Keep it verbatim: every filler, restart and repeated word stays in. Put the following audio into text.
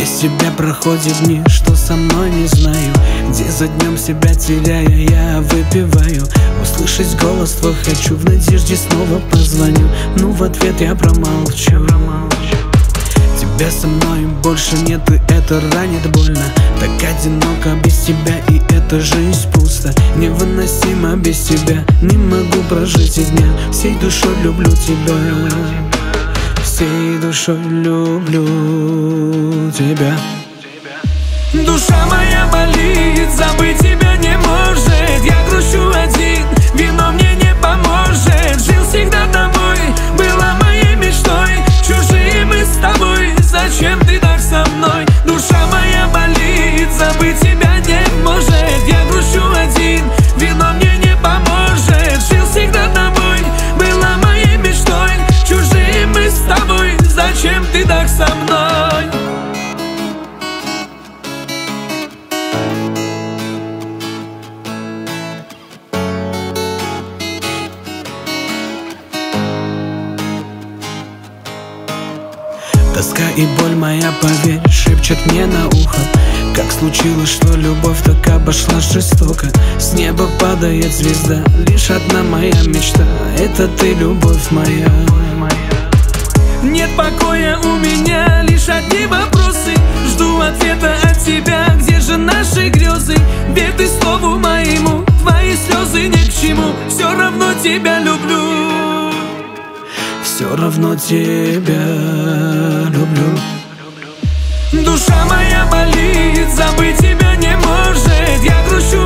Без тебя проходят дни, что со мной не знаю. Где за днем себя теряя, я выпиваю. Услышать голос твой хочу, в надежде снова позвоню. Ну в ответ я промолчу. Тебя со мной больше нет, и это ранит больно. Так одиноко без тебя, и эта жизнь пусто. Невыносимо без тебя, не могу прожить и дня. Всей душой люблю тебя, всей душой люблю тебя. Душа моя болит, забыть тебя не может. Я грущу один, вино мне не поможет. Жил всегда тобой, была моей мечтой. Чужие мы с тобой, зачем ты так со мной? Душа моя болит, забыть тебя не может. Я грущу один, вино мне не поможет. Жил всегда тобой, была моей мечтой. Чужие мы с тобой, зачем ты так со мной? Тоска и боль моя, поверь, шепчет мне на ухо. Как случилось, что любовь так обошлась жестоко. С неба падает звезда, лишь одна моя мечта. Это ты, любовь моя. Нет покоя у меня, лишь одни вопросы. Жду ответа от тебя, где же наши грезы? Верь ты слову моему, твои слезы ни к чему. Все равно тебя люблю, все равно тебя люблю. Душа моя болит, забыть тебя не может. Я грущу